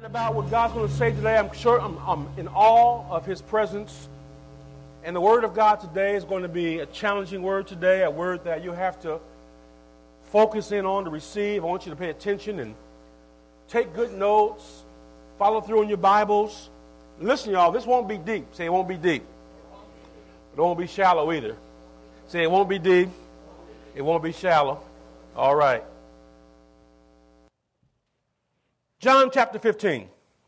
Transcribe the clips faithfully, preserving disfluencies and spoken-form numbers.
About what God's going to say today, I'm sure I'm, I'm in awe of His presence. And the Word of God today is going to be a challenging word today, a word that you have to focus in on to receive. I want you to pay attention and take good notes, follow through in your Bibles. Listen, y'all, this won't be deep. Say it won't be deep. It won't be shallow either. Say it won't be deep. It won't be shallow. All right. John chapter fifteen.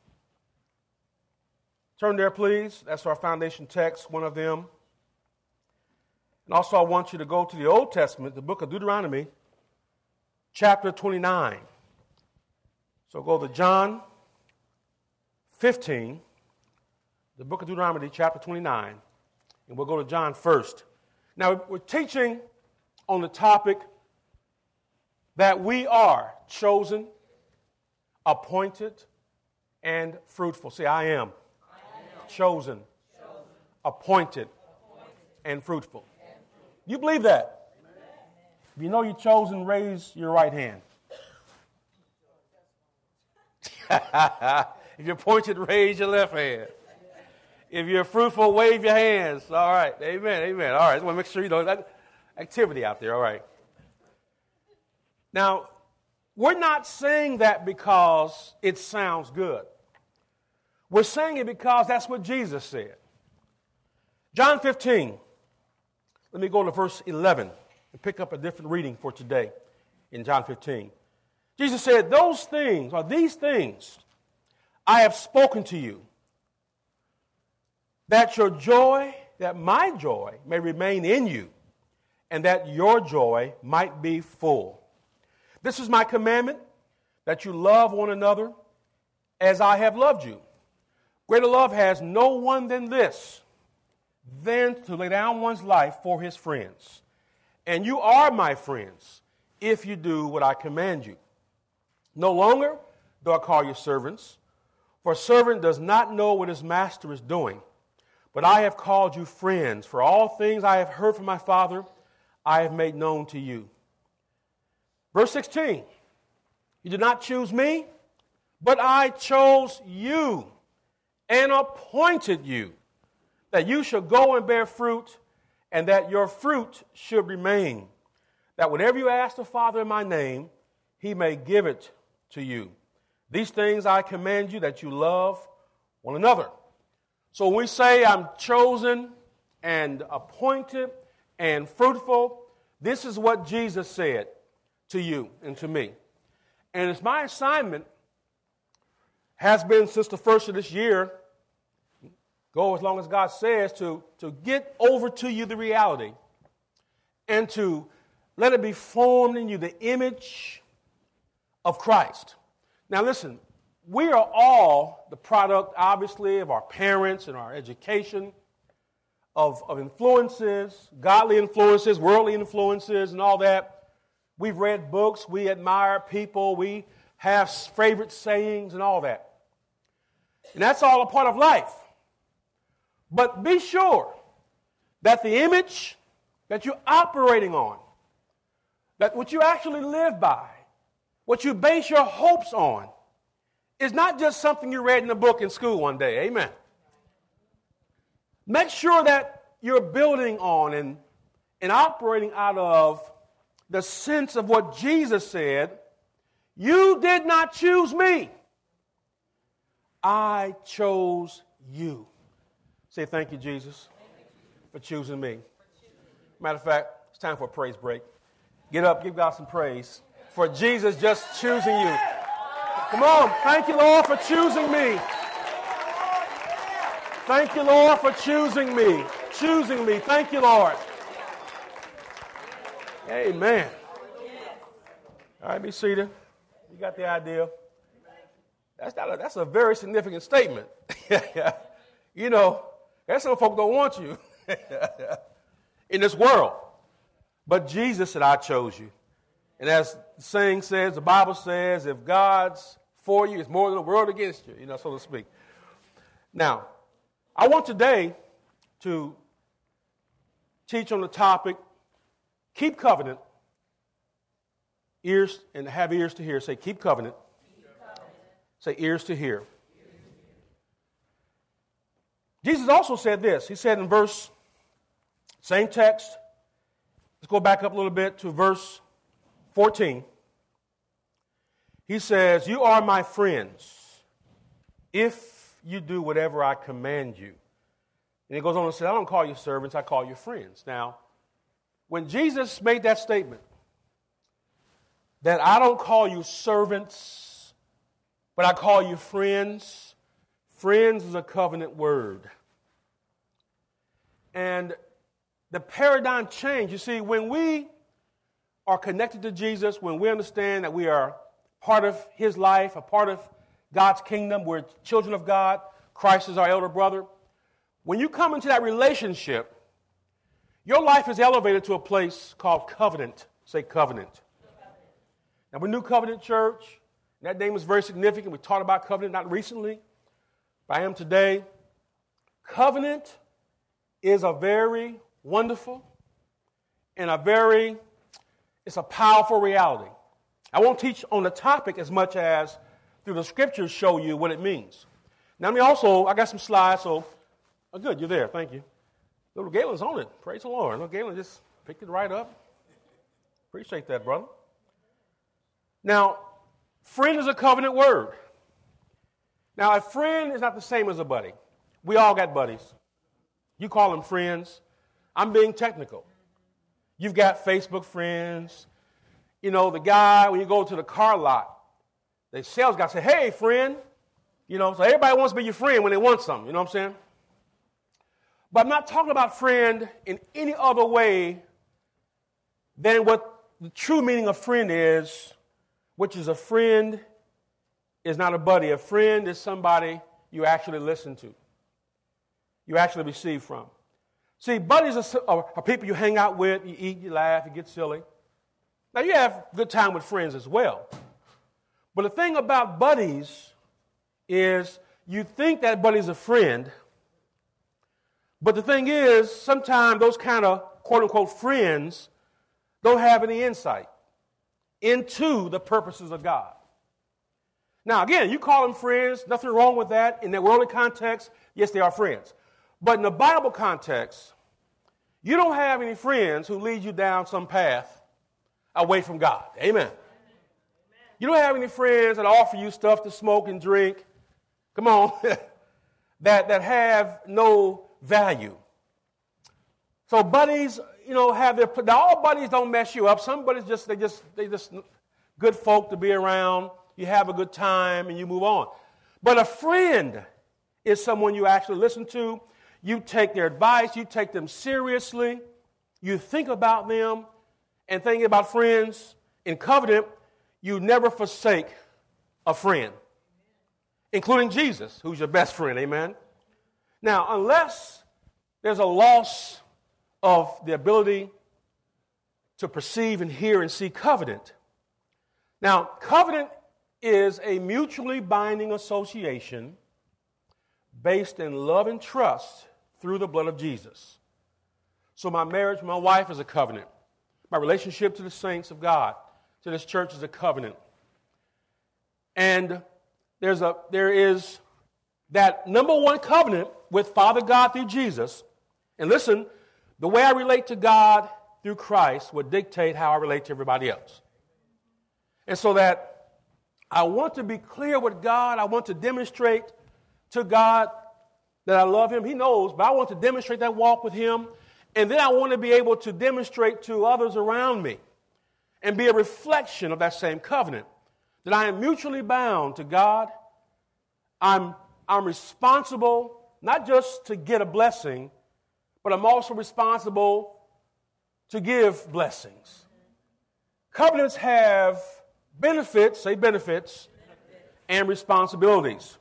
Turn there, please. That's our foundation text, one of them. And also I want you to go to the Old Testament, the book of Deuteronomy, chapter twenty-nine. So go to John fifteen, the book of Deuteronomy, chapter twenty-nine. And we'll go to John first. Now, we're teaching on the topic that we are chosen, appointed, and fruitful. Say, I am, I am. Chosen, chosen. Appointed, appointed. And, fruitful. and fruitful. You believe that? Amen. If you know you're chosen, raise your right hand. If you're appointed, raise your left hand. If you're fruitful, wave your hands. All right. Amen. Amen. All right. I just want to make sure you know that activity out there. All right. Now, we're not saying that because it sounds good. We're saying it because that's what Jesus said. John fifteen. Let me go to verse eleven and pick up a different reading for today in John fifteen. Jesus said, those things, or these things, I have spoken to you, that your joy, that my joy may remain in you, and that your joy might be full. This is my commandment, that you love one another as I have loved you. Greater love has no one than this, than to lay down one's life for his friends. And you are my friends, if you do what I command you. No longer do I call you servants, for a servant does not know what his master is doing. But I have called you friends, for all things I have heard from my Father, I have made known to you. Verse sixteen, you did not choose me, but I chose you and appointed you, that you should go and bear fruit, and that your fruit should remain, that whatever you ask the Father in my name, he may give it to you. These things I command you, that you love one another. So when we say I'm chosen and appointed and fruitful, this is what Jesus said to you and to me. And it's my assignment, has been since the first of this year, go as long as God says, to, to get over to you the reality and to let it be formed in you, the image of Christ. Now listen, we are all the product, obviously, of our parents and our education, of, of influences, godly influences, worldly influences, and all that. We've read books, we admire people, we have favorite sayings and all that. And that's all a part of life. But be sure that the image that you're operating on, that what you actually live by, what you base your hopes on, is not just something you read in a book in school one day. Amen. Make sure that you're building on and, and operating out of the sense of what Jesus said, you did not choose me. I chose you. Say thank you, Jesus, for choosing me. Matter of fact, it's time for a praise break. Get up, give God some praise for Jesus just choosing you. Come on. Thank you, Lord, for choosing me. Thank you, Lord, for choosing me. Choosing me. Thank you, Lord. Amen. All right, be seated. You got the idea. That's not a, that's a very significant statement. You know, that's some folk don't want you in this world. But Jesus said, I chose you. And as the saying says, the Bible says, if God's for you, it's more than the world against you, you know, so to speak. Now, I want today to teach on the topic, keep covenant, ears, and have ears to hear. Say, keep covenant. Keep covenant. Say, ears to hear. Jesus also said this. He said in verse, same text. Let's go back up a little bit to verse fourteen. He says, you are my friends if you do whatever I command you. And he goes on and says, I don't call you servants, I call you friends. Now, when Jesus made that statement, that I don't call you servants, but I call you friends, friends is a covenant word. And the paradigm change, you see, when we are connected to Jesus, when we understand that we are part of his life, a part of God's kingdom, we're children of God, Christ is our elder brother. When you come into that relationship, your life is elevated to a place called covenant. Say covenant. Now, we're New Covenant Church. That name is very significant. We taught about covenant not recently, but I am today. Covenant is a very wonderful and a very, it's a powerful reality. I won't teach on the topic as much as through the scriptures show you what it means. Now, let me also, I got some slides, so, oh, good, you're there, thank you. Little Galen's on it, praise the Lord. Little Galen just picked it right up. Appreciate that, brother. Now, friend is a covenant word. Now, a friend is not the same as a buddy. We all got buddies. You call them friends. I'm being technical. You've got Facebook friends. You know, the guy, when you go to the car lot, the sales guy say, hey, friend. You know, so everybody wants to be your friend when they want something. You know what I'm saying? But I'm not talking about friend in any other way than what the true meaning of friend is, which is a friend is not a buddy. A friend is somebody you actually listen to. You actually receive from. See, buddies are, are, are people you hang out with, you eat, you laugh, you get silly. Now, you have a good time with friends as well. But the thing about buddies is you think that buddy's a friend, but the thing is, sometimes those kind of quote-unquote friends don't have any insight into the purposes of God. Now, again, you call them friends, nothing wrong with that. In that worldly context, yes, they are friends. But in the Bible context, you don't have any friends who lead you down some path away from God. Amen. Amen. You don't have any friends that offer you stuff to smoke and drink. Come on. that, that have no value. So buddies, you know, have their, now all buddies don't mess you up. Some buddies just, they just, they just good folk to be around. You have a good time and you move on. But a friend is someone you actually listen to. You take their advice. You take them seriously. You think about them. And thinking about friends in covenant, you never forsake a friend, including Jesus, who's your best friend. Amen. Now, unless there's a loss of the ability to perceive and hear and see covenant. Now, covenant is a mutually binding association based in love and trust through the blood of Jesus. So my marriage with my wife is a covenant. My relationship to the saints of God, to this church, is a covenant. And there's a there is that number one covenant with Father God through Jesus. And listen, the way I relate to God through Christ would dictate how I relate to everybody else. And so that I want to be clear with God. I want to demonstrate to God that I love Him. He knows, but I want to demonstrate that walk with Him. And then I want to be able to demonstrate to others around me and be a reflection of that same covenant, that I am mutually bound to God. I'm, I'm responsible not just to get a blessing, but I'm also responsible to give blessings. Covenants have benefits, say benefits, and responsibilities.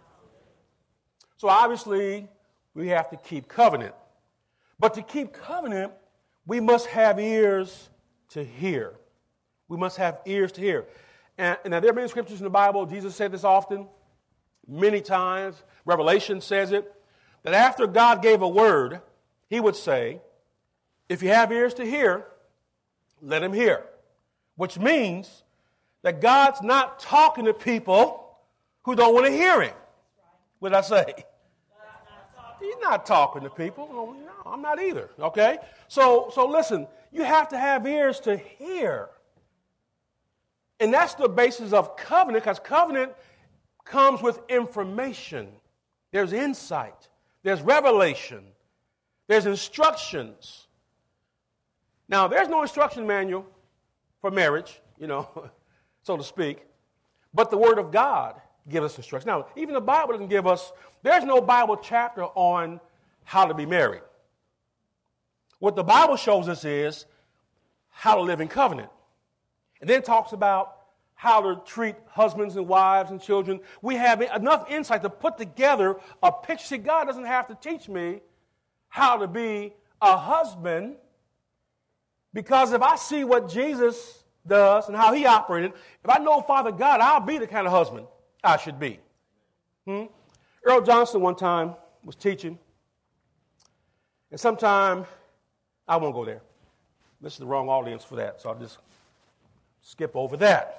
So obviously, we have to keep covenant. But to keep covenant, we must have ears to hear. We must have ears to hear. And, and now there are many scriptures in the Bible. Jesus said this often, many times. Revelation says it, that after God gave a word, He would say, if you have ears to hear, let him hear. Which means that God's not talking to people who don't want to hear him. What did I say? You're not talking to people. No, I'm not either. Okay? So, so listen, you have to have ears to hear. And that's the basis of covenant, because covenant comes with information. There's insight. There's revelation. There's instructions. Now, there's no instruction manual for marriage, you know, so to speak. But the Word of God gives us instructions. Now, even the Bible doesn't give us, there's no Bible chapter on how to be married. What the Bible shows us is how to live in covenant. And then it talks about how to treat husbands and wives and children. We have enough insight to put together a picture. See, God doesn't have to teach me how to be a husband, because if I see what Jesus does and how he operated, if I know Father God, I'll be the kind of husband I should be. Hmm? Earl Johnson one time was teaching, and sometime, I won't go there. This is the wrong audience for that, so I'll just skip over that.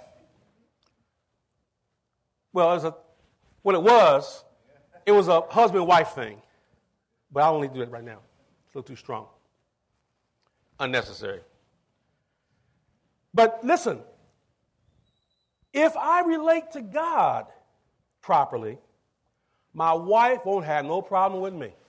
Well, it was a, what it was, it was a husband-wife thing, but I only do it right now. It's a little too strong. Unnecessary. But listen, if I relate to God properly, my wife won't have no problem with me.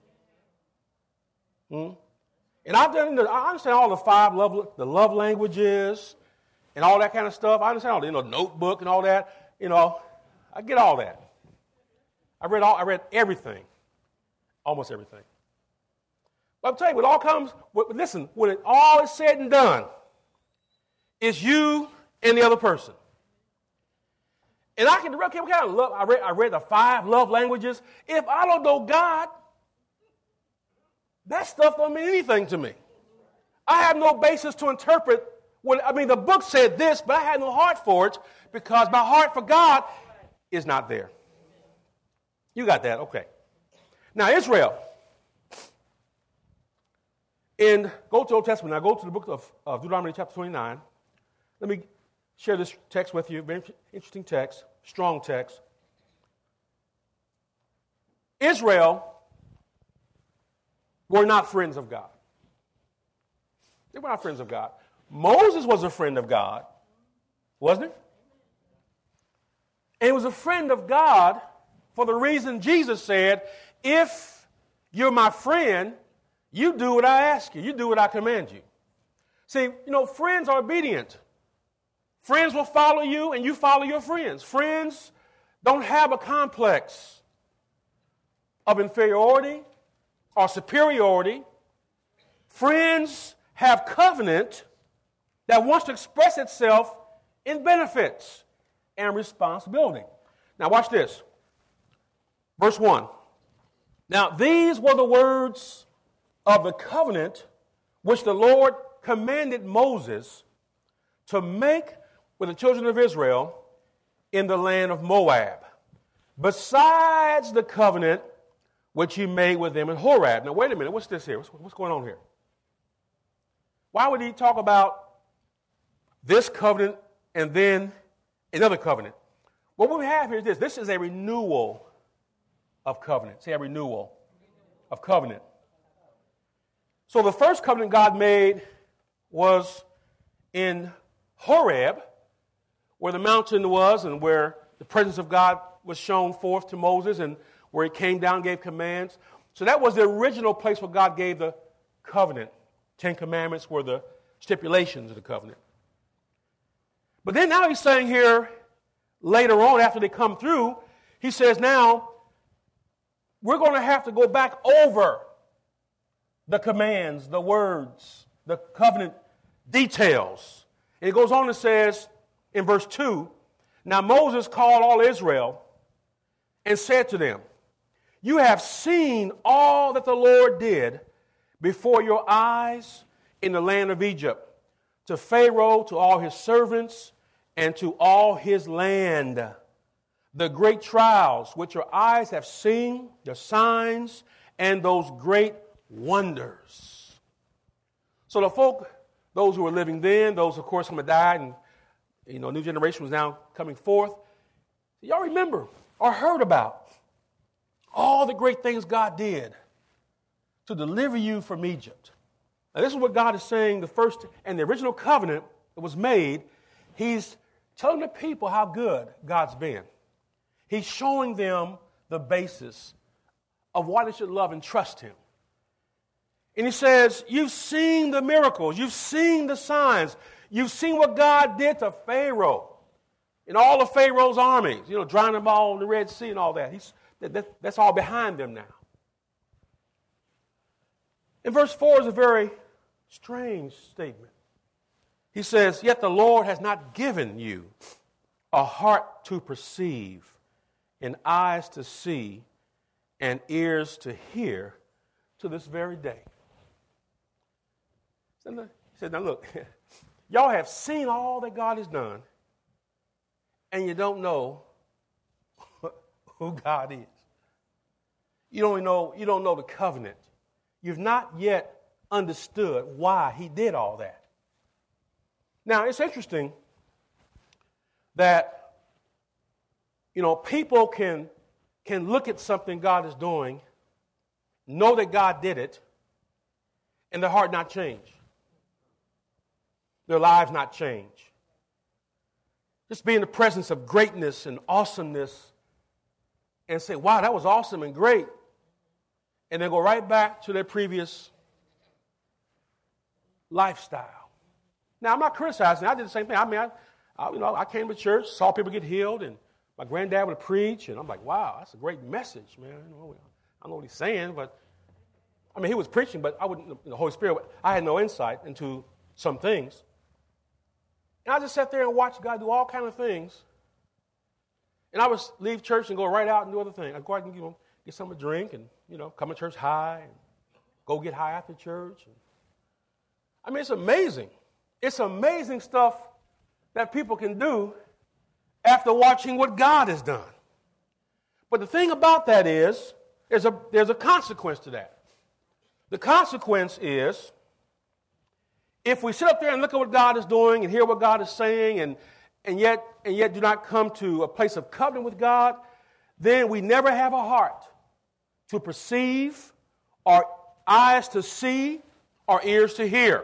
Hmm? And I've done, the, I understand all the five love, the love languages and all that kind of stuff. I understand all the, you know, notebook and all that. You know, I get all that. I read all, I read everything, almost everything. But I'm telling you, when it all comes, listen, when it all is said and done, it's you and the other person. And I can, okay, what kind of love? I read, I read the five love languages. If I don't know God, that stuff don't mean anything to me. I have no basis to interpret what, I mean, the book said this, but I had no heart for it because my heart for God is not there. You got that? Okay. Now, Israel. In, go to the Old Testament. Now, go to the book of, of Deuteronomy chapter twenty-nine. Let me share this text with you. Very interesting text, strong text. Israel were not friends of God. They were not friends of God. Moses was a friend of God, wasn't he? And he was a friend of God for the reason Jesus said, if you're my friend, you do what I ask you. You do what I command you. See, you know, friends are obedient. Friends will follow you and you follow your friends. Friends don't have a complex of inferiority or superiority. Friends have covenant that wants to express itself in benefits and responsibility. Now watch this. Verse one. Now these were the words of the covenant which the Lord commanded Moses to make with the children of Israel in the land of Moab, besides the covenant which he made with them in Horeb. Now wait a minute, what's this here? What's, what's going on here? Why would he talk about this covenant and then another covenant? What we have here is this. This is a renewal of covenant. Say a renewal of covenant. So the first covenant God made was in Horeb, where the mountain was and where the presence of God was shown forth to Moses and where he came down and gave commands. So that was the original place where God gave the covenant. Ten Commandments were the stipulations of the covenant. But then now he's saying here, later on after they come through, he says now, we're going to have to go back over the commands, the words, the covenant details. And it goes on and says in verse two, now Moses called all Israel and said to them, you have seen all that the Lord did before your eyes in the land of Egypt, to Pharaoh, to all his servants, and to all his land. The great trials which your eyes have seen, the signs, and those great wonders. So the folk, those who were living then, those of course who had died, and you know, a new generation was now coming forth. Y'all remember or heard about all the great things God did to deliver you from Egypt. Now, this is what God is saying, the first and the original covenant that was made. He's telling the people how good God's been. He's showing them the basis of why they should love and trust him. And he says, you've seen the miracles, you've seen the signs, you've seen what God did to Pharaoh and all of Pharaoh's armies, you know, drowning them all in the Red Sea and all that. He's, that, that that's all behind them now. And verse four is a very strange statement. He says, yet the Lord has not given you a heart to perceive, and eyes to see, and ears to hear to this very day. He said, now look, y'all have seen all that God has done, and you don't know who God is. You don't know, you don't know the covenant. You've not yet understood why he did all that. Now, it's interesting that, you know, people can, can look at something God is doing, know that God did it, and their heart not change. Their lives not change. Just be in the presence of greatness and awesomeness and say, wow, that was awesome and great. And then go right back to their previous lifestyle. Now, I'm not criticizing. I did the same thing. I mean, I, I, you know, I came to church, saw people get healed, and my granddad would preach, and I'm like, wow, that's a great message, man. You know, I don't know what he's saying, but, I mean, he was preaching, but I wouldn't, the Holy Spirit, I had no insight into some things. And I just sat there and watched God do all kinds of things. And I would leave church and go right out and do other things. I'd go out and, you know, get something to drink and, you know, come to church high and go get high after church. And, I mean, it's amazing. It's amazing stuff that people can do after watching what God has done. But the thing about that is, there's a, there's a consequence to that. The consequence is, if we sit up there and look at what God is doing and hear what God is saying and, and, yet, and yet do not come to a place of covenant with God, then we never have a heart to perceive, or eyes to see, or ears to hear.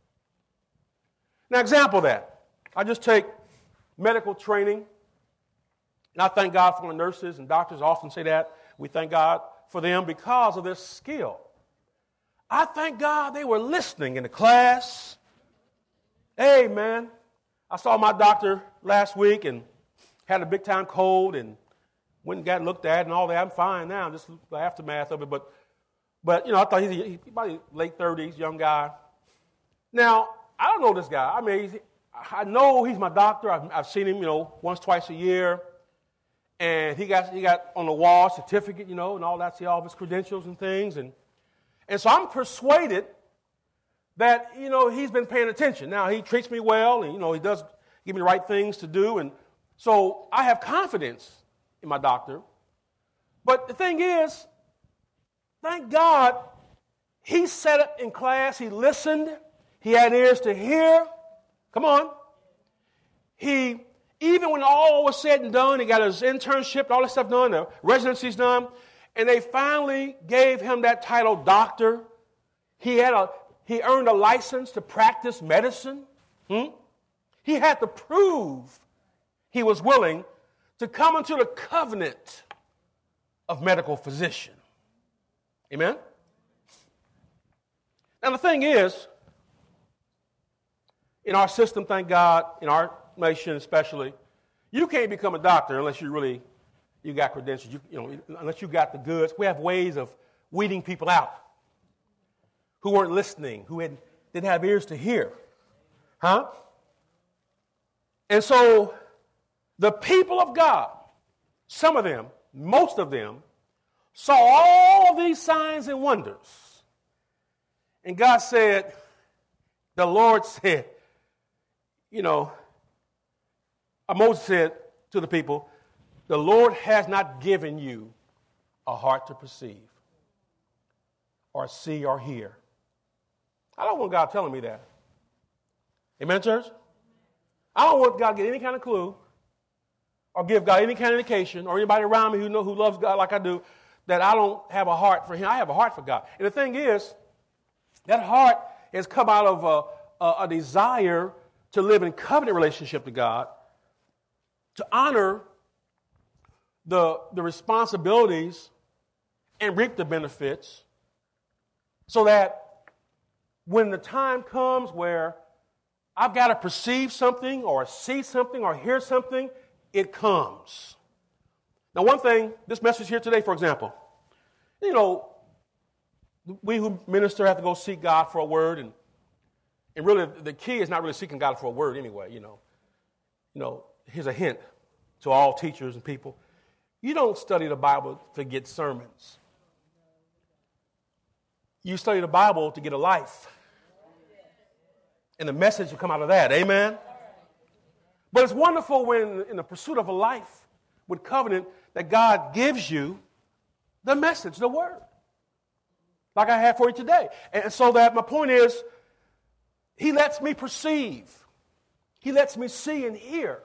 Now, example of that. I just take medical training, and I thank God for the nurses and doctors often say that. We thank God for them because of their skill. I thank God they were listening in the class. Hey, man, I saw my doctor last week and had a big-time cold and went and got looked at and all that. I'm fine now, just the aftermath of it. But, but you know, I thought he's, he's probably late thirties, young guy. Now, I don't know this guy. I mean, he's, I know he's my doctor. I've, I've seen him, you know, once, twice a year. And he got he got on the wall certificate, you know, and all that, see all of his credentials and things. And, and so I'm persuaded that, you know, he's been paying attention. Now, he treats me well, and, you know, he does give me the right things to do. And so I have confidence in my doctor. But the thing is, thank God, he sat up in class, he listened, he had ears to hear. Come on. He, even when all was said and done, he got his internship, all that stuff done, the residency's done, and they finally gave him that title, doctor. He had a, he earned a license to practice medicine. Hmm? He had to prove he was willing to come into the covenant of medical physician. Amen? Now the thing is, in our system, thank God, in our nation especially, you can't become a doctor unless you really, you got credentials, you, you know, unless you got the goods. We have ways of weeding people out who weren't listening, who had, didn't have ears to hear. Huh? And so the people of God, some of them, most of them, saw all of these signs and wonders. And God said, the Lord said, you know, Moses said to the people, the Lord has not given you a heart to perceive or see or hear. I don't want God telling me that. Amen, church? I don't want God to get any kind of clue or give God any kind of indication, or anybody around me who know who loves God like I do, that I don't have a heart for him. I have a heart for God. And the thing is, that heart has come out of a, a, a desire to live in covenant relationship to God, to honor the, the responsibilities and reap the benefits, so that when the time comes where I've got to perceive something or see something or hear something, it comes. Now, one thing, this message here today, for example, you know, we who minister have to go seek God for a word, and and really the key is not really seeking God for a word anyway, you know. You know, here's a hint to all teachers and people. You don't study the Bible to get sermons. You study the Bible to get a life. And the message will come out of that. Amen? But it's wonderful when in the pursuit of a life with covenant that God gives you the message, the word. Like I have for you today. And so that my point is, he lets me perceive. He lets me see and hear.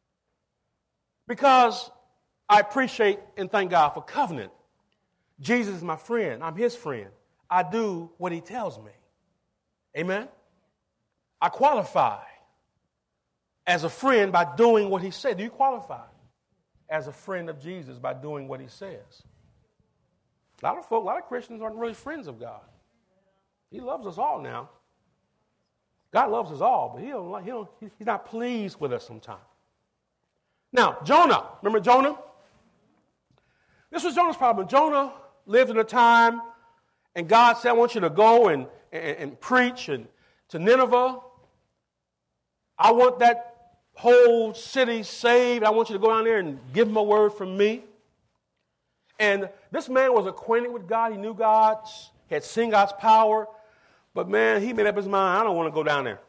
Because I appreciate and thank God for covenant. Jesus is my friend. I'm his friend. I do what he tells me. Amen? I qualify as a friend by doing what he said. Do you qualify as a friend of Jesus by doing what he says? A lot of folk, a lot of Christians aren't really friends of God. He loves us all now. God loves us all, but he don't like, he don't, he's not pleased with us sometimes. Now, Jonah. Remember Jonah? This was Jonah's problem. Jonah lived in a time, and God said, I want you to go and, and, and preach and, to Nineveh. I want that whole city saved. I want you to go down there and give them a word from me. And this man was acquainted with God. He knew God, had seen God's power. But man, he made up his mind, I don't want to go down there.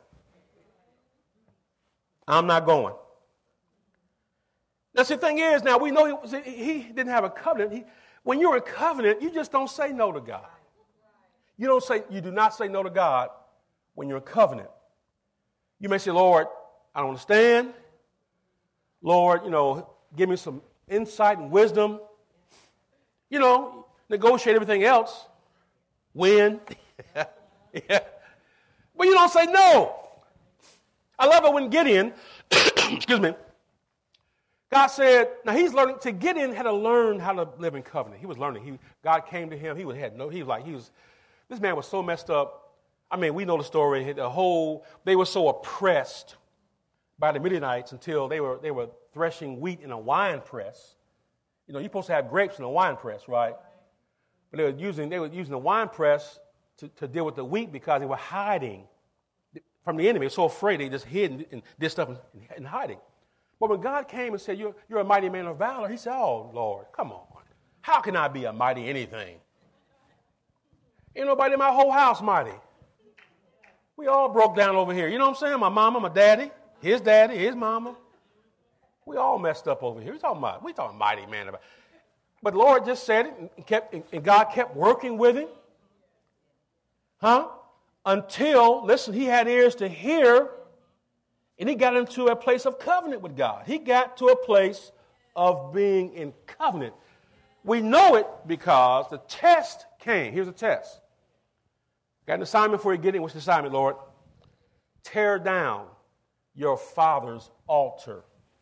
I'm not going. Now, see, the thing is, now we know he, was, he didn't have a covenant. He, when you're in covenant, you just don't say no to God. You don't say, you do not say no to God when you're in covenant. You may say, Lord, I don't understand. Lord, you know, give me some insight and wisdom. You know, negotiate everything else. Win. Yeah. But you don't say no. I love it when Gideon, excuse me, God said, now he's learning, to Gideon had to learn how to live in covenant. He was learning. He, God came to him. He was, had no, he was like, he was, this man was so messed up. I mean, we know the story. The whole, they were so oppressed by the Midianites until they were, they were threshing wheat in a wine press. You know, you're supposed to have grapes in a wine press, right? But they were using, they were using the wine press to, to deal with the wheat because they were hiding from the enemy. They were so afraid they just hid and, and did stuff in, in hiding. But when God came and said, you're, you're a mighty man of valor, he said, oh, Lord, come on. How can I be a mighty anything? Ain't nobody in my whole house mighty. We all broke down over here. You know what I'm saying? My mama, my daddy, his daddy, his mama. We all messed up over here. We talking about, we talking mighty man about. But the Lord just said it and kept, and God kept working with him. Huh? Until, listen, he had ears to hear, and he got into a place of covenant with God. He got to a place of being in covenant. We know it because the test came. Here's the test. Got an assignment for you getting. What's the assignment, Lord? Tear down your father's altar.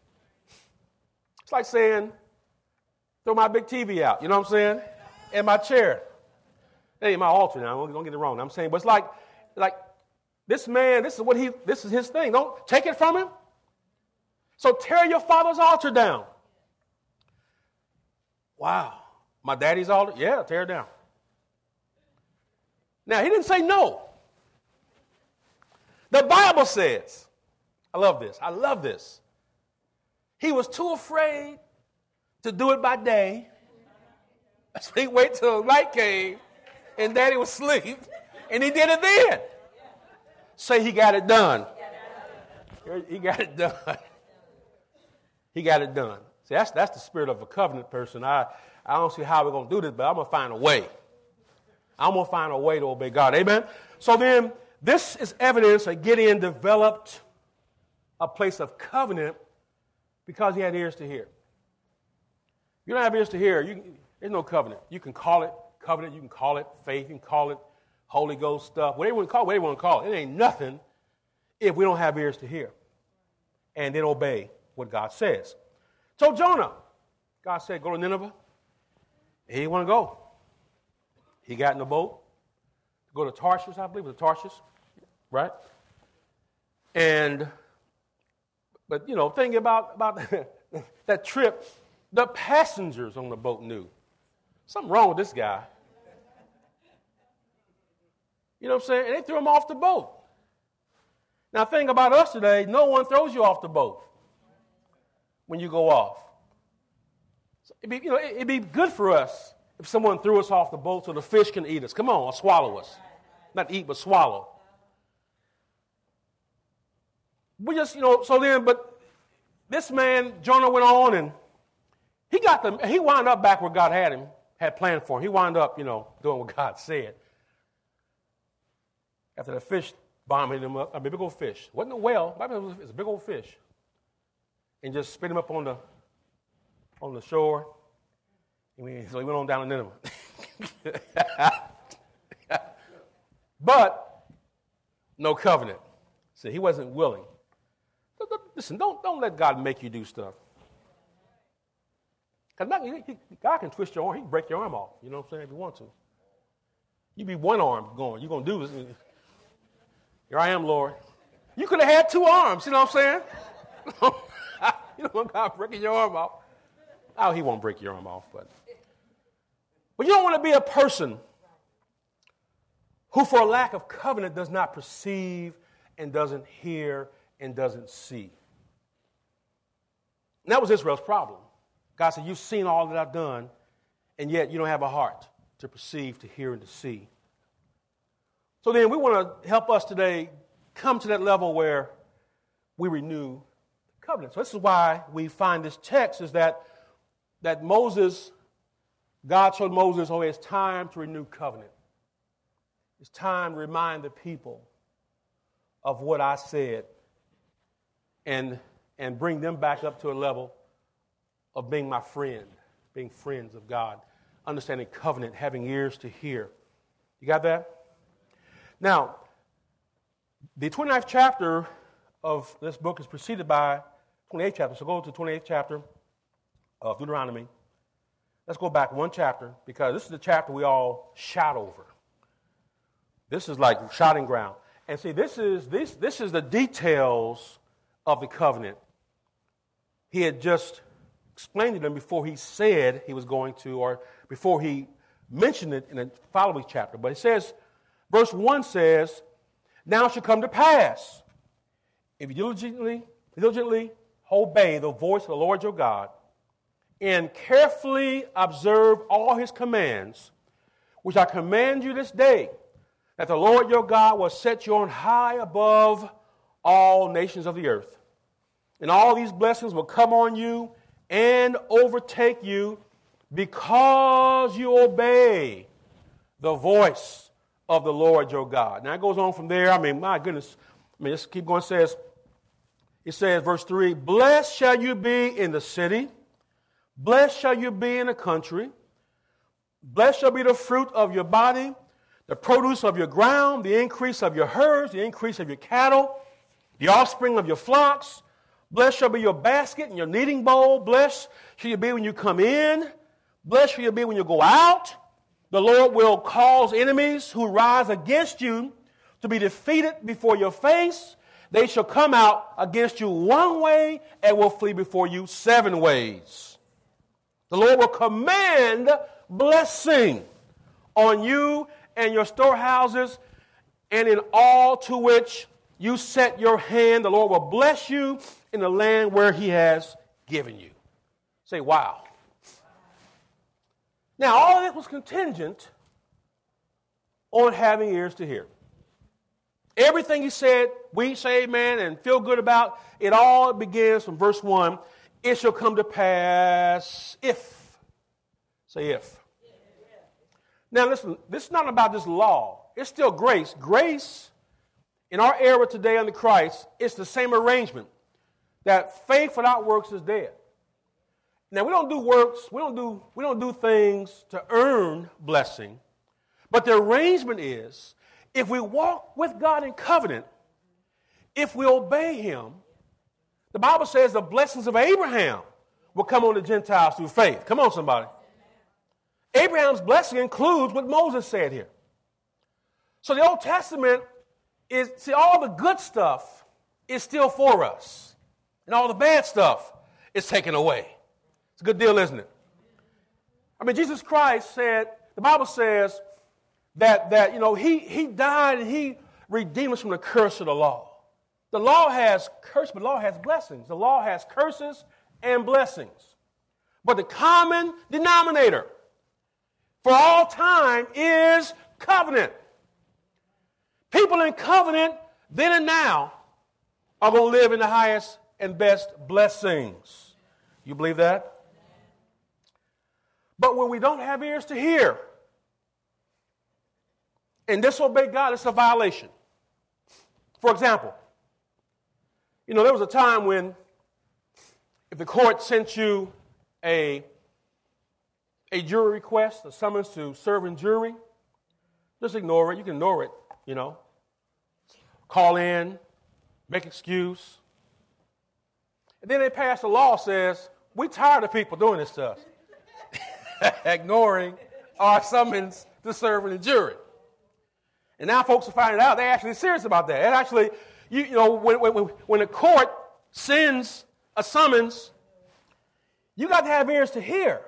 It's like saying, throw my big T V out, you know what I'm saying? And my chair. That ain't my altar now, don't get it wrong. I'm saying, but it's like, like this man, this is what he, this is his thing. Don't take it from him. So tear your father's altar down. Wow. My daddy's altar? Yeah, tear it down. Now, he didn't say no. The Bible says, I love this, I love this. He was too afraid to do it by day. So he waited till the night came and daddy was asleep, and he did it then. Say he got it done. He got it done. He got it done. See, that's, that's the spirit of a covenant person. I, I don't see how we're going to do this, but I'm going to find a way. I'm going to find a way to obey God. Amen? So then, this is evidence that Gideon developed a place of covenant Because he had ears to hear. You don't have ears to hear, you, there's no covenant. You can call it covenant, you can call it faith, you can call it Holy Ghost stuff, whatever you want to call it, whatever you want to call it. It ain't nothing if we don't have ears to hear and then obey what God says. So Jonah, God said, go to Nineveh. He didn't want to go. He got in the boat to go to Tarshish, I believe it was Tarshish, right? And, but, you know, thinking about, about that trip, the passengers on the boat knew. Something wrong with this guy. You know what I'm saying? And they threw him off the boat. Now, think about us today. No one throws you off the boat when you go off. So it'd be, you know, it'd be good for us if someone threw us off the boat so the fish can eat us. Come on, or swallow us. Not eat, but swallow. We just, you know, so then, but this man, Jonah, went on and he got the, he wound up back where God had him, had planned for him. He wound up, you know, doing what God said. After the fish vomited him up, a big old fish. Wasn't a whale, but it was a big old fish. And just spit him up on the on the shore. And so he went on down to Nineveh. But no covenant. See, he wasn't willing. Listen, don't, don't let God make you do stuff. Because God can twist your arm. He can break your arm off. You know what I'm saying? If you want to. You be one arm going. You're going to do this. Here I am, Lord. You could have had two arms. You know what I'm saying? You don't want God breaking your arm off. Oh, he won't break your arm off. But, but you don't want to be a person who, for a lack of covenant, does not perceive and doesn't hear and doesn't see. And that was Israel's problem. God said, you've seen all that I've done, and yet you don't have a heart to perceive, to hear, and to see. So then we want to help us today come to that level where we renew the covenant. So this is why we find this text is that, that Moses, God showed Moses, oh, it's time to renew covenant. It's time to remind the people of what I said and, and bring them back up to a level of being my friend, being friends of God, understanding covenant, having ears to hear. You got that? Now, the twenty-ninth chapter of this book is preceded by twenty-eighth chapter. So go to the twenty-eighth chapter of Deuteronomy. Let's go back one chapter because this is the chapter we all shout over. This is like shouting ground. And see, this is this this is the details of the covenant. He had just explained to them before he said he was going to, or before he mentioned it in the following chapter. But it says, verse one says, now it shall come to pass, if you diligently, diligently obey the voice of the Lord your God, and carefully observe all his commands, which I command you this day, that the Lord your God will set you on high above all nations of the earth. And all these blessings will come on you and overtake you because you obey the voice of the Lord your God. Now it goes on from there. I mean, my goodness. I mean, just keep going. It says, it says, verse three, blessed shall you be in the city. Blessed shall you be in the country. Blessed shall be the fruit of your body, the produce of your ground, the increase of your herds, the increase of your cattle, the offspring of your flocks. Blessed shall be your basket and your kneading bowl. Blessed shall you be when you come in. Blessed shall you be when you go out. The Lord will cause enemies who rise against you to be defeated before your face. They shall come out against you one way and will flee before you seven ways. The Lord will command blessing on you and your storehouses and in all to which you set your hand. The Lord will bless you in the land where he has given you. Say, wow. Now, all of it was contingent on having ears to hear. Everything he said, we say amen and feel good about, it all begins from verse one. It shall come to pass if. Say if. Now, listen, this is not about this law. It's still grace. Grace, in our era today under Christ, it's the same arrangement. that faith without works is dead. Now, we don't do works, we don't do, we don't do things to earn blessing, but the arrangement is, if we walk with God in covenant, if we obey him, the Bible says the blessings of Abraham will come on the Gentiles through faith. Come on, somebody. Abraham's blessing includes what Moses said here. So the Old Testament is, see, all the good stuff is still for us, and all the bad stuff is taken away. It's a good deal, isn't it? I mean, Jesus Christ said, the Bible says that, that you know, he, he died and he redeemed us from the curse of the law. The law has curse, but the law has blessings. The law has curses and blessings. But the common denominator for all time is covenant. People in covenant, then and now, are going to live in the highest and best blessings. You believe that? But when we don't have ears to hear and disobey God, it's a violation. For example, you know, there was a time when if the court sent you a, a jury request, a summons to serve in jury, just ignore it. You can ignore it, you know. Call in, make excuse. And then they passed a law that says, we're tired of people doing this to us. Ignoring our summons to serve in the jury. And now folks are finding out they're actually serious about that. And actually, you, you know, when, when, when the court sends a summons, you got to have ears to hear.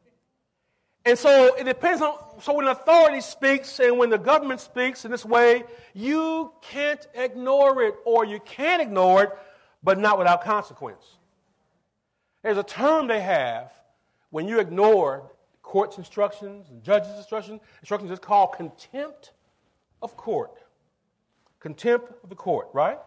And so it depends on, so when authority speaks and when the government speaks in this way, you can't ignore it, or you can ignore it, but not without consequence. There's a term they have when you ignore court's instructions and judge's instructions. Instructions is called contempt of court. Contempt of the court, right?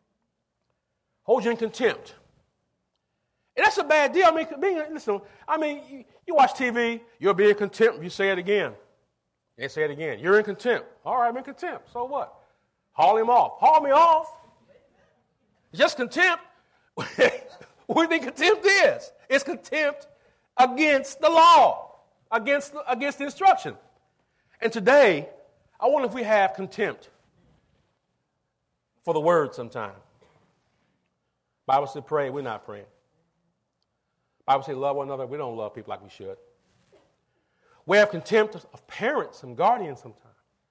Hold you in contempt. And that's a bad deal. I mean, being, listen, I mean, you, you watch T V, you'll be in contempt, you say it again. They say it again. You're in contempt. All right, I'm in contempt. So what? Haul him off. Haul me off. It's just contempt. What do you think contempt is? It's contempt against the law, against, against the instruction. And today, I wonder if we have contempt for the word sometime. Bible said pray, we're not praying. Bible says love one another, we don't love people like we should. We have contempt of parents and guardians sometimes.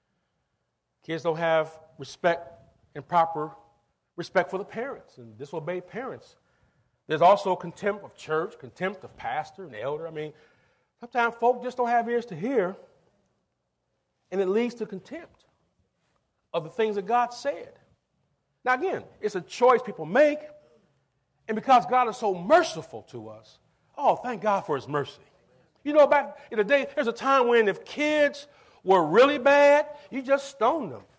Kids don't have respect and proper respect for the parents and disobey parents. There's also contempt of church, contempt of pastor and elder. I mean, sometimes folk just don't have ears to hear, and it leads to contempt of the things that God said. Now again, it's a choice people make, and because God is so merciful to us, oh, thank God for his mercy. You know, back in the day, there's a time when if kids were really bad, you just stoned them.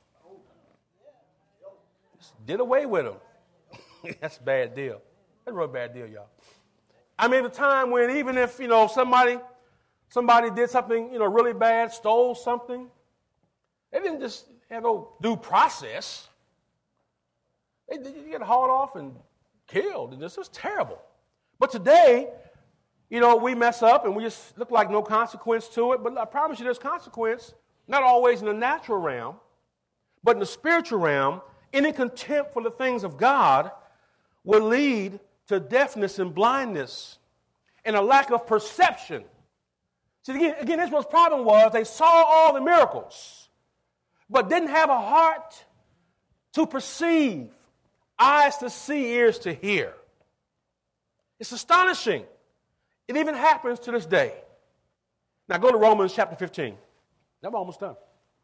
Just did away with them. That's a bad deal. That's a real bad deal, y'all. I mean, the time when even if, you know, somebody somebody did something, you know, really bad, stole something, they didn't just have no due process. They, they get hauled off and killed, and this was terrible. But today, you know, we mess up and we just look like no consequence to it. But I promise you there's consequence, not always in the natural realm, but in the spiritual realm. Any contempt for the things of God will lead to deafness and blindness and a lack of perception. See, again, again, Israel's problem was they saw all the miracles, but didn't have a heart to perceive, eyes to see, ears to hear. It's astonishing. It even happens to this day. Now go to Romans chapter fifteen. I'm almost done.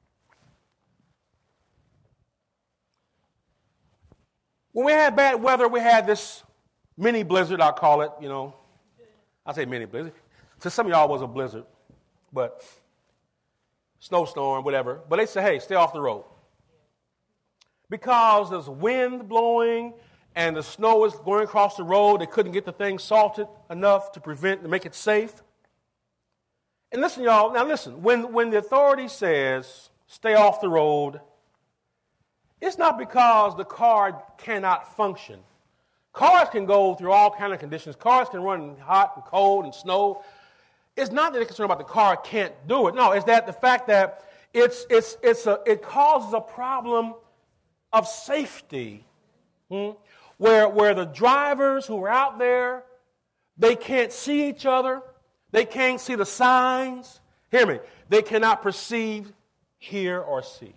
When we had bad weather, we had this mini blizzard, I'll call it, you know. I say mini blizzard. To some of y'all it was a blizzard, but snowstorm, whatever. But they say, hey, stay off the road. Because there's wind blowing and the snow is going across the road, they couldn't get the thing salted enough to prevent, to make it safe. And listen, y'all, now listen, when, when the authority says, stay off the road, it's not because the car cannot function, Cars can go through all kinds of conditions. Cars can run hot and cold and snow. It's not that they're concerned about the car can't do it. No, it's that the fact that it's it's it's a it causes a problem of safety, hmm, where where the drivers who are out there, they can't see each other, they can't see the signs. Hear me. They cannot perceive, hear, or see.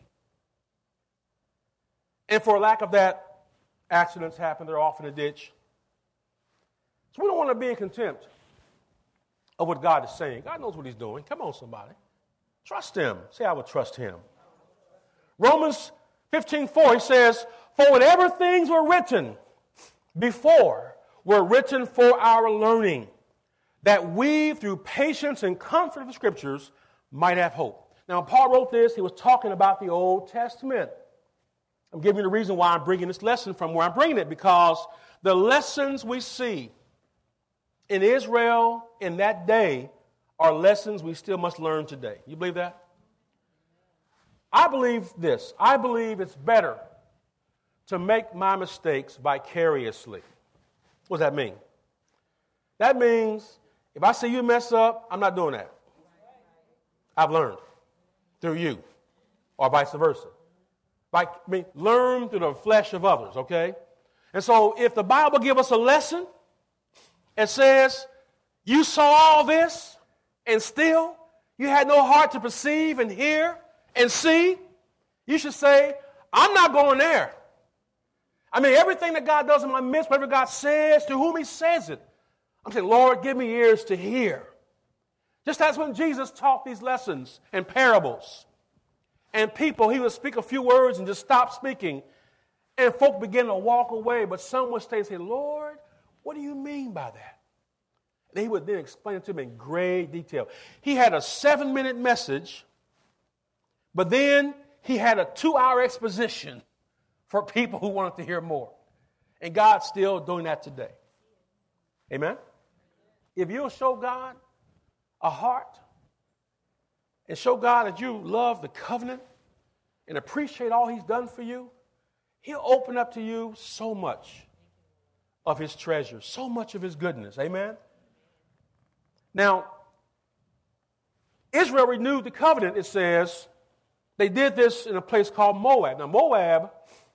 And for lack of that, accidents happen. They're off in a ditch. So we don't want to be in contempt of what God is saying. God knows what he's doing. Come on, somebody. Trust him. Say, I will trust him. Romans fifteen four, he says, for whatever things were written before were written for our learning, that we, through patience and comfort of the Scriptures, might have hope. Now, when Paul wrote this, he was talking about the Old Testament. I'm giving you the reason why I'm bringing this lesson from where I'm bringing it, because the lessons we see in Israel in that day are lessons we still must learn today. You believe that? I believe this. I believe it's better to make my mistakes vicariously. What does that mean? That means if I see you mess up, I'm not doing that. I've learned through you, or vice versa. Like, I mean, learn through the flesh of others, okay? And so if the Bible gives us a lesson and says, you saw all this and still you had no heart to perceive and hear and see, you should say, I'm not going there. I mean, everything that God does in my midst, whatever God says, to whom he says it, I'm saying, Lord, give me ears to hear. Just as when Jesus taught these lessons and parables, and people, he would speak a few words and just stop speaking, and folk began to walk away, but some would stay and say, Lord, what do you mean by that? And he would then explain it to them in great detail. He had a seven-minute message, but then he had a two-hour exposition for people who wanted to hear more. And God's still doing that today. Amen? If you'll show God a heart and show God that you love the covenant and appreciate all he's done for you, he'll open up to you so much of his treasure, so much of his goodness. Amen? Now, Israel renewed the covenant, it says. They did this in a place called Moab. Now, Moab,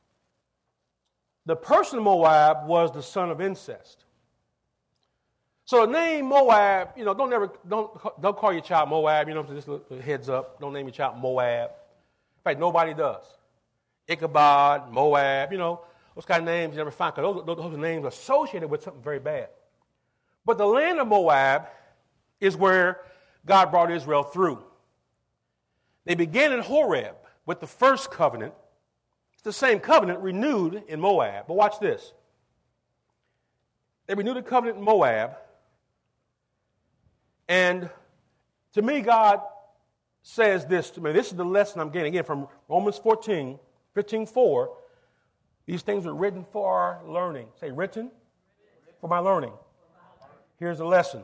the person of Moab was the son of incest. So the name Moab, you know, don't ever don't don't call your child Moab. You know, just a heads up. Don't name your child Moab. In fact, nobody does. Ichabod, Moab. You know, those kind of names you never find because those, those are names associated with something very bad. But the land of Moab is where God brought Israel through. They began in Horeb with the first covenant. It's the same covenant renewed in Moab. But watch this. They renewed the covenant in Moab. And to me, God says this to me. This is the lesson I'm getting, again, from Romans fourteen, fifteen four. These things are written for our learning. Say, written for my learning. Here's the lesson.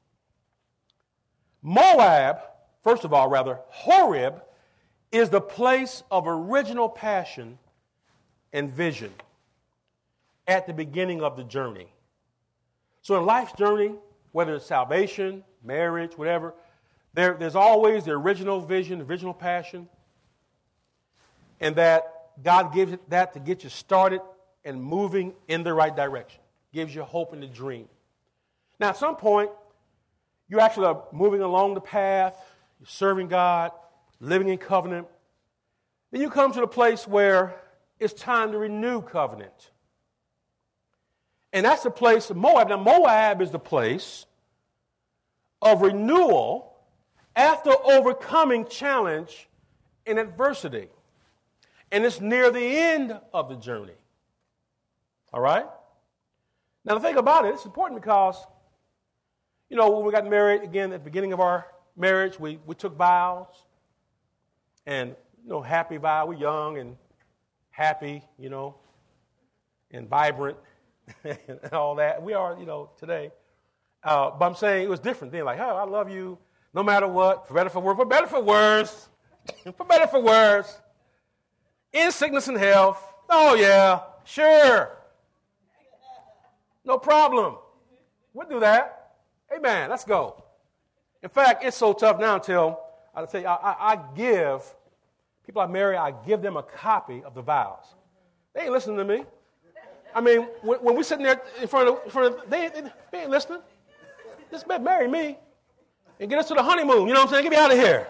Moab, first of all, rather, Horeb, is the place of original passion and vision at the beginning of the journey. So in life's journey, whether it's salvation, marriage, whatever, there, there's always the original vision, original passion, and that God gives it that to get you started and moving in the right direction. Gives you hope and a dream. Now, at some point, you actually are moving along the path, you're serving God, living in covenant. Then you come to the place where it's time to renew covenant. And that's the place of Moab. Now, Moab is the place of renewal after overcoming challenge and adversity. And it's near the end of the journey. All right? Now, the thing about it, it's important because, you know, when we got married, again, at the beginning of our marriage, we, we took vows. And, you know, happy vow. We're young and happy, you know, and vibrant and all that. We are, you know, today. Uh, but I'm saying it was different then. Like, oh, I love you no matter what, for better, for worse, for better, for worse, for better, for worse, in sickness and health. Oh, yeah, sure. No problem. We'll do that. Amen. Let's go. In fact, it's so tough now until I tell you, I, I, I give people I marry, I give them a copy of the vows. They ain't listening to me. I mean, when, when we're sitting there in front of, in front of they, they, they ain't listening. Just marry me and get us to the honeymoon. You know what I'm saying? Get me out of here.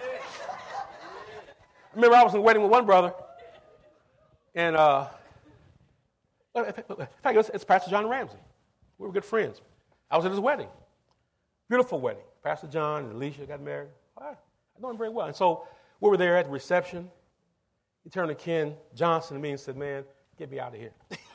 I remember I was in a wedding with one brother, and uh, in fact, it's, it's Pastor John Ramsey. We were good friends. I was at his wedding. Beautiful wedding. Pastor John and Alicia got married. I know him very well. And so we were there at the reception. He turned to Ken Johnson to me and said, man, get me out of here.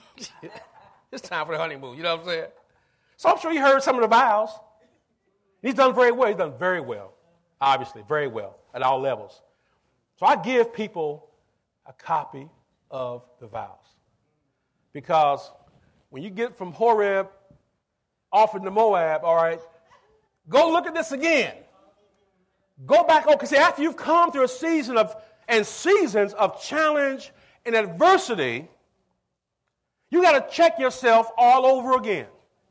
It's time for the honeymoon. You know what I'm saying? So I'm sure you heard some of the vows. He's done very well. He's done very well, obviously, very well at all levels. So I give people a copy of the vows. Because when you get from Horeb off into Moab, all right, go look at this again. Go back, oh, because after you've come through a season of, and seasons of challenge and adversity, you got to check yourself all over again.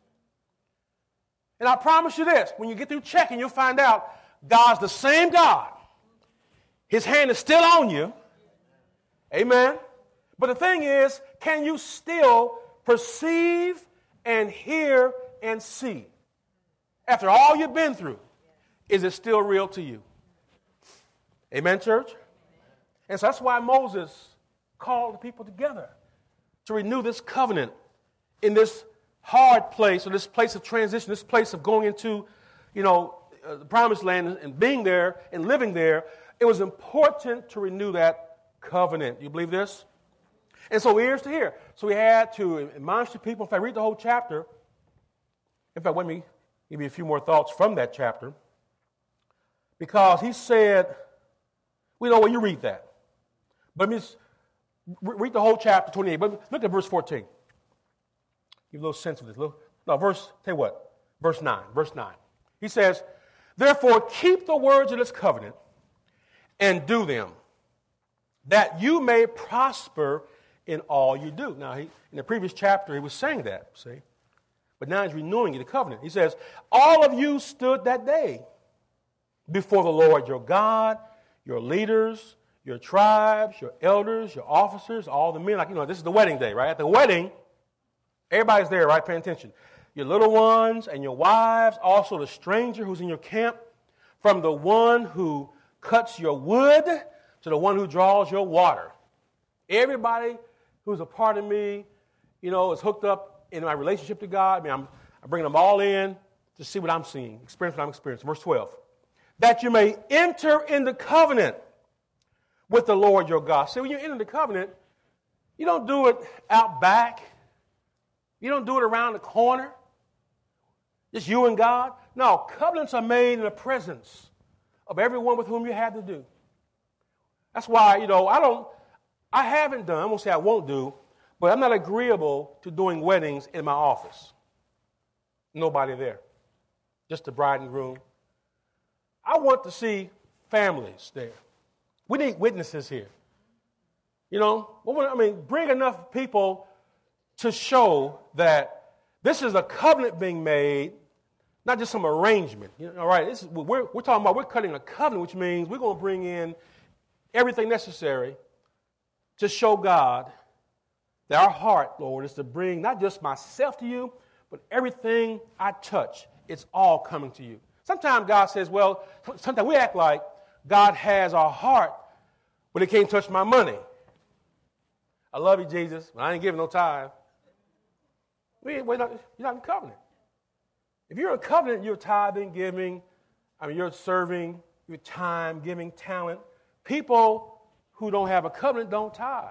And I promise you this, when you get through checking, you'll find out God's the same God. His hand is still on you. Amen. But the thing is, can you still perceive and hear and see? After all you've been through, is it still real to you? Amen, church? And so that's why Moses called the people together to renew this covenant in this hard place, or this place of transition, this place of going into, you know, uh, the promised land and being there and living there. It was important to renew that covenant. You believe this? And so ears to hear. So we had to admonish the people. In fact, read the whole chapter. In fact, let me give you a few more thoughts from that chapter. Because he said, we know when you read that. But let me just read the whole chapter twenty-eight. But look at verse fourteen. Give a little sense of this. Little, no, verse, tell you what, verse nine. Verse nine. He says, therefore keep the words of this covenant and do them, that you may prosper in all you do. Now, he, in the previous chapter, he was saying that, see? But now he's renewing the covenant. He says, all of you stood that day before the Lord your God, your leaders, your tribes, your elders, your officers, all the men. Like, you know, this is the wedding day, right? At the wedding, everybody's there, right? Paying attention. Your little ones and your wives, also the stranger who's in your camp, from the one who cuts your wood to the one who draws your water. Everybody who's a part of me, you know, is hooked up in my relationship to God. I mean, I'm, I'm bringing them all in to see what I'm seeing, experience what I'm experiencing. Verse twelve. That you may enter in the covenant with the Lord your God. See, when you enter the covenant, you don't do it out back. You don't do it around the corner. Just you and God. No, covenants are made in the presence of everyone with whom you have to do. That's why, you know, I don't, I haven't done, I won't say I won't do, but I'm not agreeable to doing weddings in my office. Nobody there. Just the bride and groom. I want to see families there. We need witnesses here. You know, I mean, bring enough people to show that this is a covenant being made, not just some arrangement. You know, all right, this is, we're, we're talking about we're cutting a covenant, which means we're going to bring in everything necessary to show God that our heart, Lord, is to bring not just myself to you, but everything I touch, it's all coming to you. Sometimes God says, well, sometimes we act like God has our heart, but he can't touch my money. I love you, Jesus, but I ain't giving no tithe. We, we're not, you're not in covenant. If you're in covenant, you're tithing, giving, I mean, you're serving, your time, giving, talent. People who don't have a covenant don't tithe.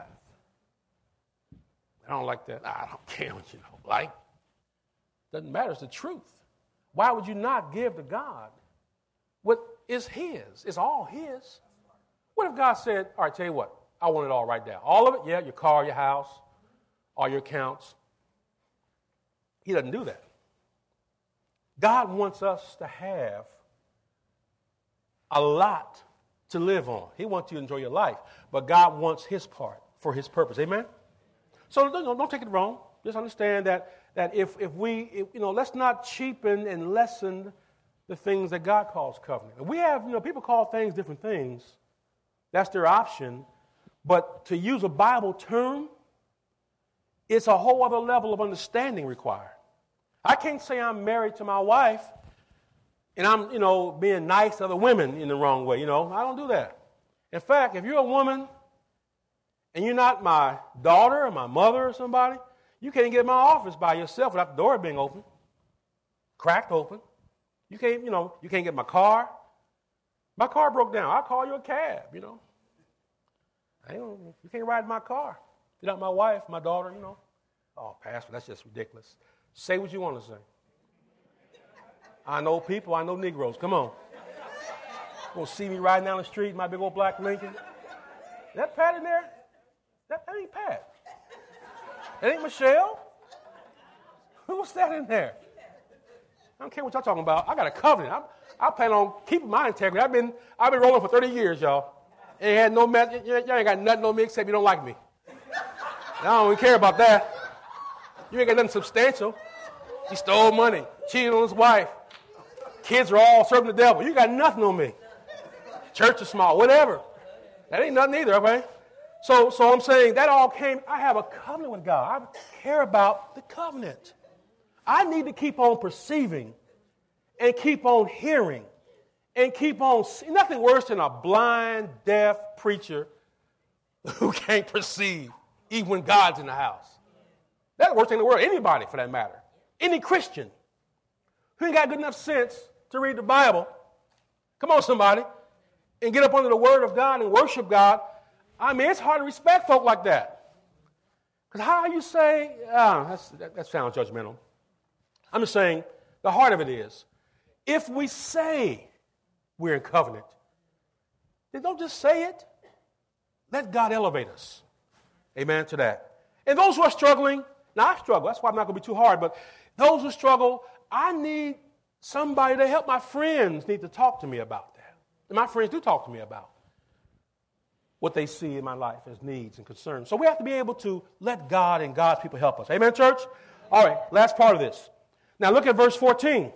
I don't like that. I don't care what you don't like. Doesn't matter. It's the truth. Why would you not give to God what is his? It's all his. What if God said, all right, tell you what, I want it all right now. All of it, yeah, your car, your house, all your accounts. He doesn't do that. God wants us to have a lot to live on. He wants you to enjoy your life, but God wants his part for his purpose. Amen? So don't, don't take it wrong. Just understand that that if, if we, if, you know, let's not cheapen and lessen the things that God calls covenant. And we have, you know, people call things different things. That's their option. But to use a Bible term, it's a whole other level of understanding required. I can't say I'm married to my wife and I'm, you know, being nice to other women in the wrong way. You know, I don't do that. In fact, if you're a woman and you're not my daughter or my mother or somebody, you can't get in my office by yourself without the door being open, cracked open. You can't, you know, you can't get my car. My car broke down. I'll call you a cab, you know. I don't, you can't ride in my car. You're not my wife, my daughter, you know. Oh, Pastor, that's just ridiculous. Say what you want to say. I know people. I know Negroes. Come on. You want to see me riding down the street in my big old black Lincoln? Is that Pat in there? That, that ain't Pat. That ain't Michelle. Who's that in there? I don't care what y'all talking about. I got a covenant. I'm, I plan on keeping my integrity. I've been I've been rolling for thirty years, y'all. Ain't had no mess. Y'all ain't got nothing on me except you don't like me. And I don't even care about that. You ain't got nothing substantial. He stole money, cheated on his wife. Kids are all serving the devil. You got nothing on me. Church is small, whatever. That ain't nothing either, okay? So, so I'm saying that all came, I have a covenant with God. I care about the covenant. I need to keep on perceiving and keep on hearing and keep on seeing. Nothing worse than a blind, deaf preacher who can't perceive even when God's in the house. That's the worst thing in the world. Anybody, for that matter. Any Christian who ain't got good enough sense to read the Bible, come on, somebody, and get up under the Word of God and worship God. I mean, it's hard to respect folk like that. Because how you say, ah, that's, that, that sounds judgmental. I'm just saying, the heart of it is, if we say we're in covenant, then don't just say it. Let God elevate us. Amen to that. And those who are struggling, now I struggle, that's why I'm not going to be too hard, but those who struggle, I need somebody to help. My friends need to talk to me about that. And my friends do talk to me about what they see in my life as needs and concerns. So we have to be able to let God and God's people help us. Amen, church? All right, last part of this. Now look at verse fourteen.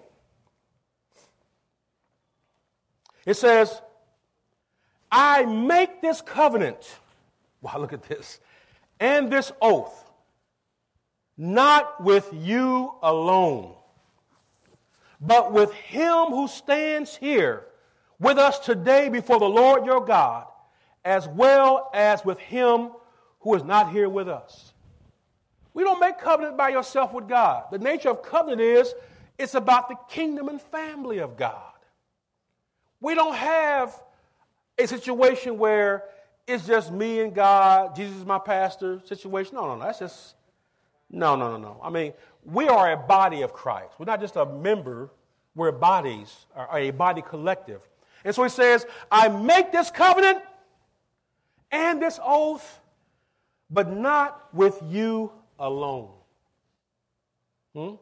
It says, I make this covenant. Wow, look at this. And this oath, not with you alone, but with him who stands here with us today before the Lord your God, as well as with him who is not here with us. We don't make covenant by yourself with God. The nature of covenant is it's about the kingdom and family of God. We don't have a situation where it's just me and God, Jesus is my pastor situation. No, no, no. That's just, no, no, no, no. I mean, we are a body of Christ. We're not just a member. We're bodies, or a body collective. And so he says, I make this covenant and this oath, but not with you alone. Hmm?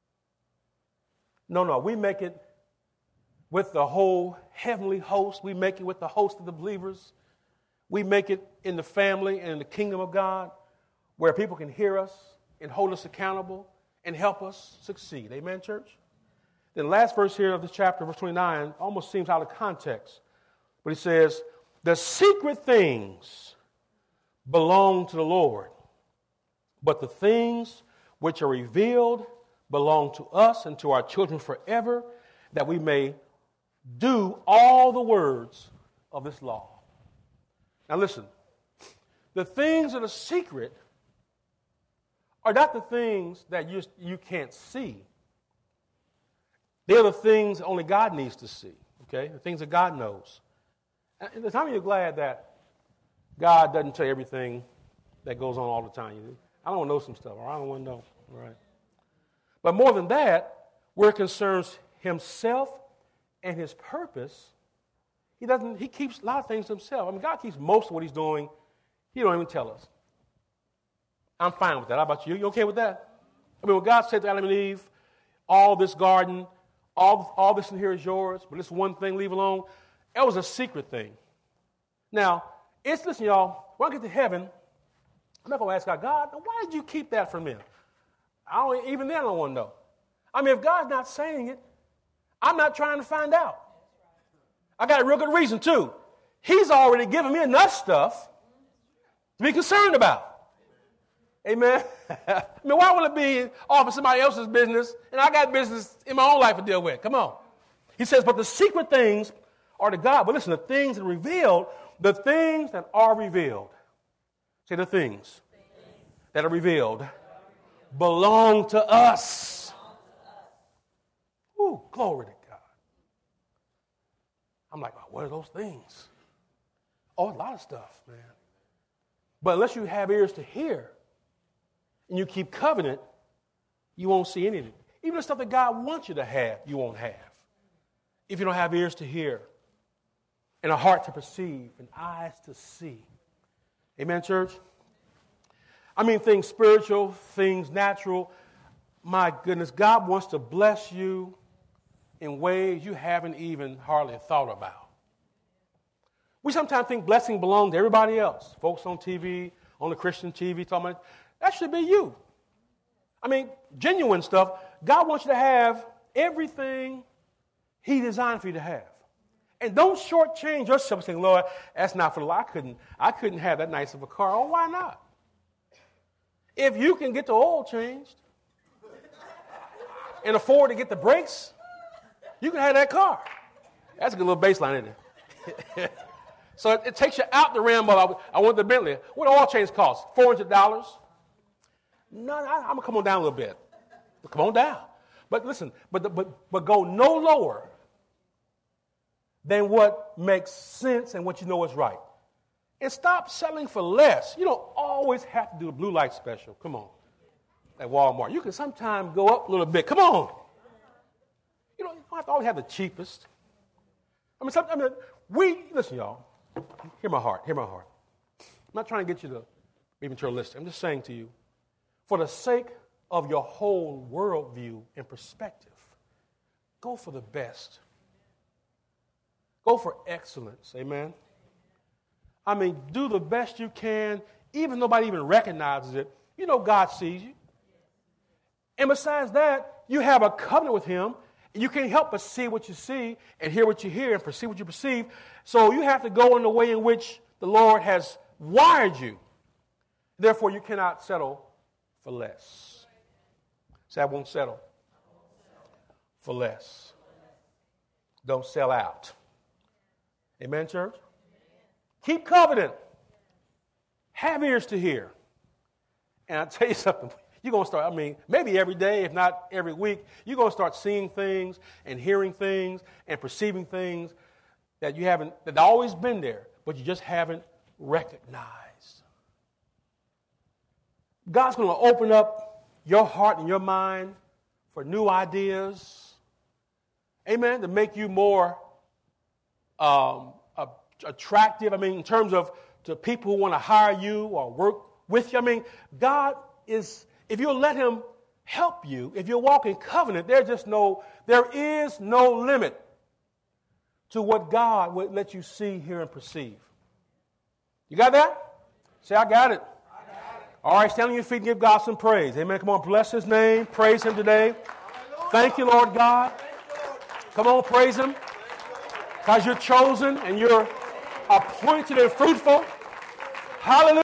No, no. We make it with the whole heavenly host. We make it with the host of the believers. We make it in the family and in the kingdom of God where people can hear us and hold us accountable and help us succeed. Amen, church? Then the last verse here of this chapter, verse twenty-nine, almost seems out of context. But he says, the secret things belong to the Lord, but the things which are revealed belong to us and to our children forever, that we may do all the words of this law. Now listen, the things that are secret are not the things that you, you can't see. They're the things only God needs to see, okay? The things that God knows. And how many of you are glad that God doesn't tell you everything that goes on all the time? I don't want to know some stuff, or I don't want to know, all right? But more than that, where it concerns himself and his purpose, he doesn't. He keeps a lot of things to himself. I mean, God keeps most of what he's doing. He don't even tell us. I'm fine with that. How about you? You okay with that? I mean, when God said to Adam and Eve, all this garden, all, all this in here is yours, but this one thing leave alone, that was a secret thing. Now, it's, listen, y'all, when I get to heaven, I'm not going to ask God, God, why did you keep that from me? I don't, even then I don't want to know. I mean, if God's not saying it, I'm not trying to find out. I got a real good reason, too. He's already given me enough stuff to be concerned about. Amen. I mean, why would it be off of somebody else's business and I got business in my own life to deal with? Come on. He says, but the secret things are to God. But listen, the things that are revealed, the things that are revealed, say the things that are revealed belong to us. Ooh, glory to God. I'm like, what are those things? Oh, a lot of stuff, man. But unless you have ears to hear and you keep covenant, you won't see any of it. Even the stuff that God wants you to have, you won't have. If you don't have ears to hear and a heart to perceive and eyes to see. Amen, church? I mean, things spiritual, things natural. My goodness, God wants to bless you in ways you haven't even hardly thought about. We sometimes think blessing belongs to everybody else. Folks on T V, on the Christian T V, talking about, that should be you. I mean, genuine stuff. God wants you to have everything He designed for you to have. And don't shortchange yourself saying, Lord, that's not for the Lord. I couldn't, I couldn't have that nice of a car. Oh, why not? If you can get the oil changed and afford to get the brakes, you can have that car. That's a good little baseline, isn't it? So it, it takes you out the realm of, I, I want the Bentley. What oil change cost? four hundred dollars? No, I, I'm going to come on down a little bit. Come on down. But listen, but, but, but go no lower than what makes sense and what you know is right. And stop settling for less. You don't always have to do a blue light special. Come on. At Walmart. You can sometimes go up a little bit. Come on. You don't, you don't have to always have the cheapest. I mean, some, I mean, we, listen, y'all. Hear my heart. Hear my heart. I'm not trying to get you to be materialistic. I'm just saying to you, for the sake of your whole worldview and perspective, go for the best. Go for excellence. Amen. I mean, do the best you can, even if nobody even recognizes it. You know God sees you. And besides that, you have a covenant with Him, and you can't help but see what you see and hear what you hear and perceive what you perceive. So you have to go in the way in which the Lord has wired you. Therefore, you cannot settle for less. Say, I won't settle for less. Don't sell out. Amen, church? Keep covenant. Have ears to hear. And I'll tell you something. You're going to start, I mean, maybe every day, if not every week, you're going to start seeing things and hearing things and perceiving things that you haven't, that always been there, but you just haven't recognized. God's going to open up your heart and your mind for new ideas. Amen. To make you more um, attractive. I mean, in terms of to people who want to hire you or work with you. I mean, God is, if you'll let Him help you, if you walk in covenant, there's just no, there is no limit to what God would let you see, hear, and perceive. You got that? Say, I got it. All right, stand on your feet and give God some praise. Amen. Come on, bless His name. Praise Him today. Thank you, Lord God. Come on, praise Him. Because you're chosen and you're appointed and fruitful. Hallelujah.